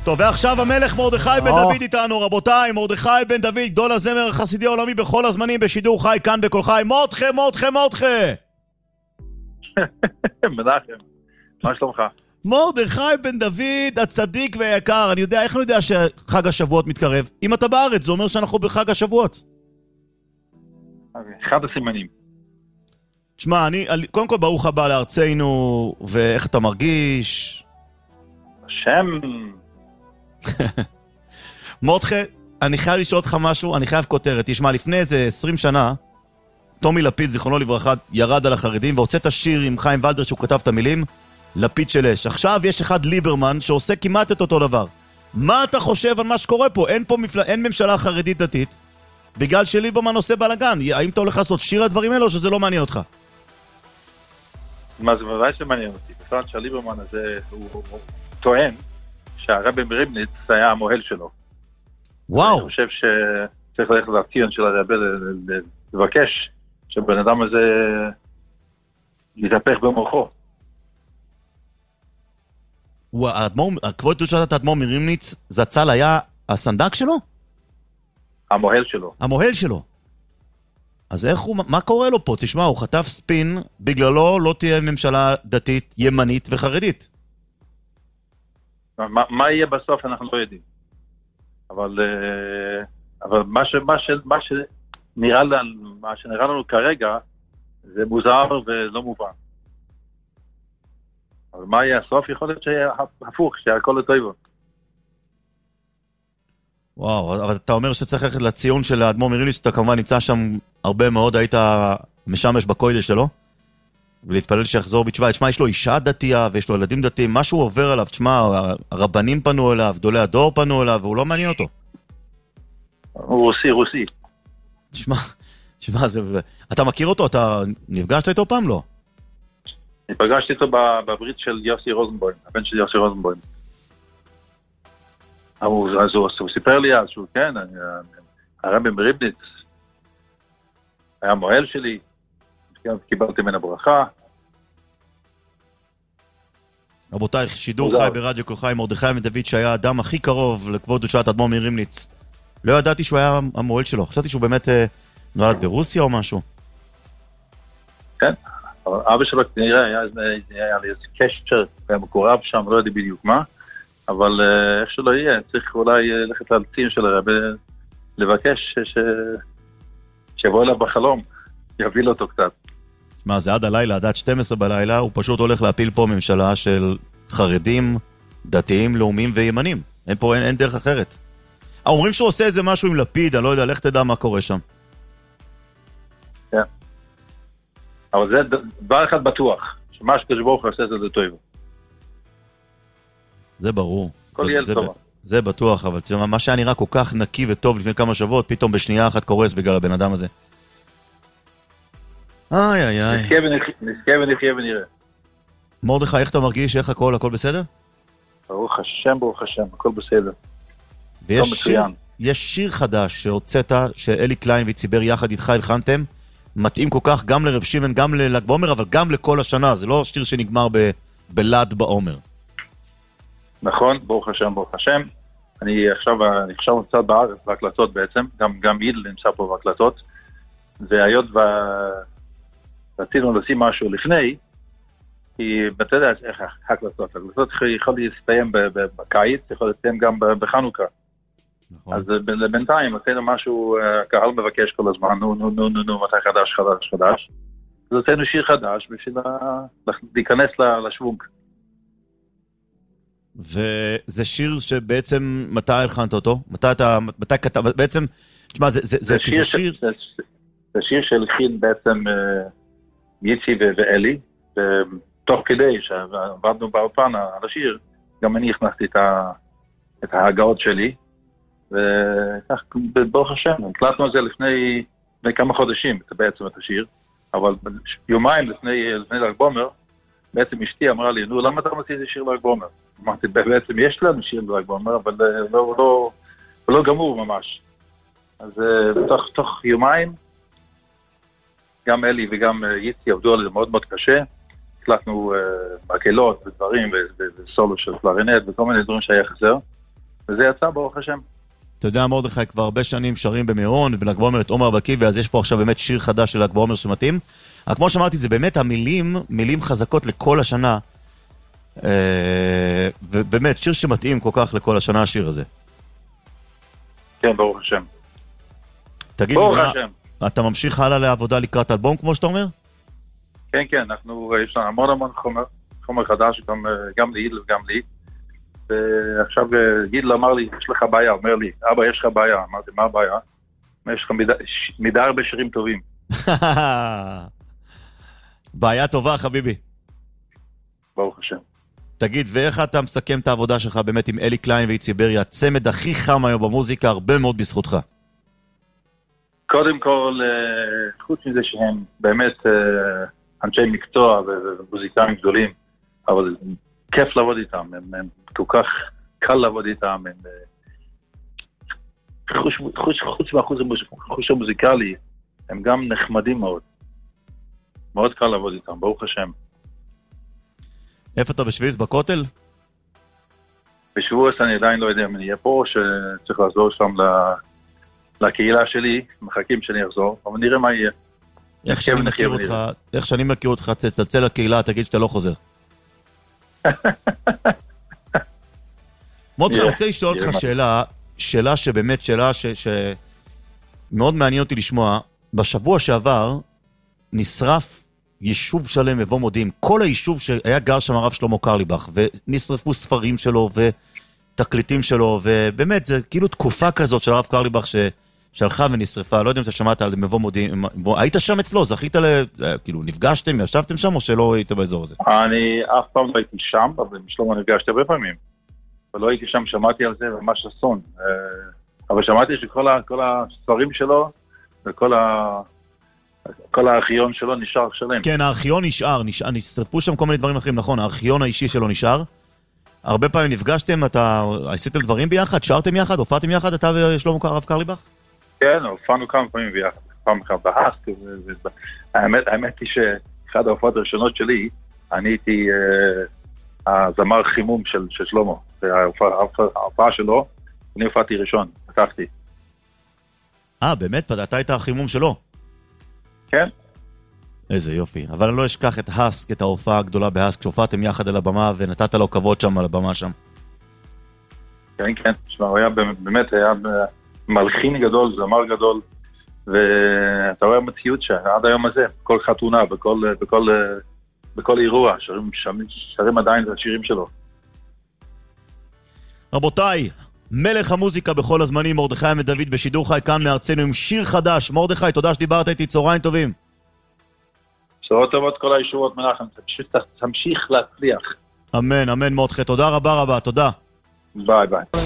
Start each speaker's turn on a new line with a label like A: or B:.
A: טוב, ועכשיו המלך מרדכי בן דוד איתנו, רבותיי, מרדכי בן דוד, גדול הזמר החסידי העולמי בכל הזמנים, בשידור חי כאן בכל חי. מרדכי.
B: מנחם, מה שלומך?
A: מרדכי בן דוד, הצדיק והיקר, איך אני יודע שחג השבועות מתקרב? אם אתה בארץ, זה אומר שאנחנו בחג השבועות.
B: אחד הסימנים.
A: תשמע, קודם כל ברוך הבא לארצנו, ואיך אתה מרגיש?
B: השם.
A: מרדכי, אני חייב לשאול אותך משהו, אני חייב כותרת. תשמע, לפני איזה 20 שנה, טומי לפיד, זיכרונו לברכה, ירד על החרדים, והוצאת שיר עם חיים ולדר שהוא כתב את המילים, לפיד של אש. עכשיו יש אחד ליברמן שעושה כמעט את אותו דבר. מה אתה חושב על מה שקורה פה? אין ממשלה חרדית דתית, בגלל שליברמן עושה בלגן. האם אתה הולך לעשות שיר הדברים האלה או שזה לא מעניין אותך?
B: מה זה בוודאי שמעניין אותי. בפרט שהליברמן הזה הוא טוען שהרבי מריבניץ היה המוהל שלו.
A: וואו.
B: אני חושב שצריך ללכת לציון של הרבי לבקש שבן אדם הזה יתהפך במוחו.
A: כבוד קדושת האדמו"ר מריבניץ זצ"ל היה הסנדק שלו? המוהל שלו. אז מה קורה לו פה? תשמע, הוא חטף ספין, בגללו לא תהיה ממשלה דתית, ימנית וחרדית.
B: מה יהיה בסוף אנחנו לא יודעים. אבל מה שנראה לנו כרגע זה מוזר ולא מובן. אבל מה יהיה הסוף? יכול להיות שיהיה הפוך, שהכל לטויבו.
A: וואו, אבל אתה אומר שצריך ללכת לציון של האדמו"ר מריבניץ, שאתה כמובן נמצא שם הרבה מאוד, היית משמש בקודש שלו, ולהתפלל שיחזור בתשובה. תשמע, יש לו אישה דתייה ויש לו ילדים דתיים, משהו עובר עליו, תשמע, הרבנים פנו אליו, גדולי הדור פנו אליו, והוא לא מעניין אותו.
B: הוא רוסי.
A: תשמע, אתה מכיר אותו? אתה נפגשת איתו פעם? לא.
B: אני פגשתי איתו בברית של יוסי רוזנבוים, הבן של יוסי רוזנבוים. אז הוא סיפר לי אז שהוא, כן, הרבי מריבניץ היה מוהל שלי, קיבלתי ממנו ברכה.
A: רבותיי, שידור חי ברדיו כל חי, מרדכי בן דוד שהיה האדם הכי קרוב לכבוד קדושת האדמו"ר מריבניץ. לא ידעתי שהוא היה המוהל שלו, חשבתי שהוא באמת נולד ברוסיה או משהו.
B: כן, אבל אבא שלו כנראה היה לי איזה קשר, היה מקורב שם, לא יודע בדיוק מה. אבל איך שלא יהיה, צריך אולי ללכת לציון של הרבי, לבקש שיבוא אליו בחלום, יביא לו אותו קצת.
A: מה, זה עד הלילה, עד 12 בלילה, הוא פשוט הולך להפיל פה ממשלה של חרדים, דתיים, לאומיים וימנים. אין דרך אחרת. אומרים שהוא עושה איזה משהו עם לפיד, אני לא יודע, לך תדע מה קורה שם.
B: כן. אבל זה דבר אחד בטוח, שמה שקדוש עושה זה טוב.
A: זה ברור.
B: כל ילד טוב.
A: זה בטוח, אבל מה שהיה נראה כל כך נקי וטוב לפני כמה שבועות, פתאום בשנייה אחת קורס בגלל הבן אדם הזה. איי.
B: נזכה ונחיה ונראה.
A: מרדכי, איך אתה מרגיש? איך הכל בסדר?
B: ברוך השם, הכל בסדר.
A: ויש שיר חדש שהוצאת, שאלי קליין וציבר יחד איתך הלחנתם, מתאים כל כך גם לרב שמעון, גם לל"ג בעומר, אבל גם לכל השנה. זה לא שיר שנגמר בל"ד בעומר.
B: נכון, ברוך השם. אני עכשיו נמצא בארץ בהקלטות בעצם, גם איל נמצא פה בהקלטות, והיות רצינו לשים משהו לפני, כי אתה יודע איך ההקלטות יכול להסתיים בקיץ, יכול להסתיים גם בחנוכה. נכון. אז בינתיים עשינו משהו, הקהל מבקש כל הזמן, נו, מתי חדש. אז עשינו שיר חדש בשביל להיכנס לשוונג.
A: וזה שיר שבעצם, מתי הלחנת אותו? מתי כתב? בעצם, תשמע, זה שיר...
B: זה שיר שהלחין בעצם יצי ואלי, ותוך כדי שעבדנו באולפן על השיר, גם אני הכנסתי את ההגאות שלי, וכך, ברוך השם, הקלטנו את זה לפני כמה חודשים, בעצם את השיר, אבל יומיים לפני ל"ג בעומר, בעצם אשתי אמרה לי, נו, למה אתה מוציא את שיר ל"ג בעומר? אמרתי, בעצם יש לנו שיר ל"ג בעומר, אבל לא גמור ממש. אז תוך יומיים, גם אלי וגם יצי עבדו על זה מאוד מאוד קשה, הקלטנו מקהלות ודברים, וסולו של קלרינט, וכל מיני דברים שהיה חסר, וזה יצא ברוך השם.
A: אתה יודע, מרדכי, כבר הרבה שנים שרים במירון, בל"ג בעומר את עומר בקיבי, אז יש פה עכשיו באמת שיר חדש של ל"ג בעומר שמתאים. אבל כמו שאמרתי, זה באמת מילים חזקות לכל השנה. ובאמת, שיר שמתאים כל כך לכל השנה, השיר הזה.
B: כן, ברוך השם.
A: תגיד, אתה ממשיך הלאה לעבודה לקראת אלבום, כמו שאתה אומר?
B: כן, כן, יש לנו המון חומר חדש, גם לי וגם לי. ועכשיו גיל אמר לי, יש לך בעיה, אומר לי, אבא, יש לך בעיה. אמרתי, מה הבעיה? יש לך מידה הרבה שירים טובים.
A: בעיה טובה, חביבי.
B: ברוך השם.
A: תגיד, ואיך אתה מסכם את העבודה שלך באמת עם אלי קליין ואיצי ברי, הצמד הכי חם היום במוזיקה, הרבה מאוד בזכותך.
B: קודם כל, חוץ מזה שהם באמת אנשי מקצוע ומוזיקאים גדולים, אבל כיף לעבוד איתם, הם כל כך קל לעבוד איתם, חוץ מהחוש המוזיקלי, הם גם נחמדים מאוד. מאוד קל לעבוד איתם, ברוך השם.
A: איפה אתה בשוויץ? בכותל?
B: בשבועס אני עדיין לא יודע אם אני אהיה פה, שצריך לעזור שם לקהילה שלי, מחכים שאני אחזור, אבל נראה מה יהיה.
A: איך שאני מכיר אותך, תצלצל לקהילה, תגיד שאתה לא חוזר. מרדכי, אני רוצה לשאול אותך שאלה שבאמת שמאוד מעניין אותי לשמוע. בשבוע שעבר נשרף יישוב שלם מבוא מודיעים, כל היישוב שהיה גר שם הרב שלמה קרליבך, ונשרפו ספרים שלו ותקליטים שלו, ובאמת זה כאילו תקופה כזאת של הרב קרליבך שהלכה ונשרפה. לא יודע אם אתה שמעת על מבוא מודיעים, היית שם אצלו, זכית כאילו נפגשתם, ישבתם שם או שלא היית באזור הזה?
B: אני אף פעם לא הייתי שם, אבל עם שלמה נפגשתי הרבה פעמים, ולא הייתי שם, שמעתי על זה ממש אסון, אבל שמעתי שכל הספרים שלו וכל הארכיון שלו נשאר שלם.
A: כן, הארכיון נשאר, נשרפו שם כל מיני דברים אחרים, נכון, הארכיון האישי שלו נשאר. הרבה פעמים נפגשתם, עשיתם דברים ביחד, שרתם יחד, הופעתם יחד, אתה ושלמה הרב קרליבך?
B: כן, הופענו כמה פעמים ביחד, פעם אחת בהסק, האמת היא שאחד ההופעות הראשונות שלי, אני הייתי הזמר חימום של שלמה, ההופעה שלו, אני הופעתי ראשון, פתחתי.
A: באמת? אתה היית החימום שלו?
B: כן.
A: איזה יופי. אבל אני לא אשכח את הסק, את ההופעה הגדולה בהסק, כשהופעתם יחד על הבמה ונתת לו כבוד שם על הבמה שם.
B: כן, כן. הוא היה באמת, היה מלחין גדול, זמר גדול, ואתה רואה מציאות שעד היום הזה, בכל חתונה, בכל אירוע, שרים עדיין את השירים שלו.
A: רבותיי, מלך המוזיקה בכל הזמנים, מרדכי מדוד בשידור חי כאן מארצנו עם שיר חדש. מרדכי, תודה שדיברת איתי, צהריים טובים.
B: בשורות טובות כל הישועות, מנחם, תמשיך להצליח.
A: אמן, אמן מרדכי, תודה רבה, תודה.
B: ביי ביי.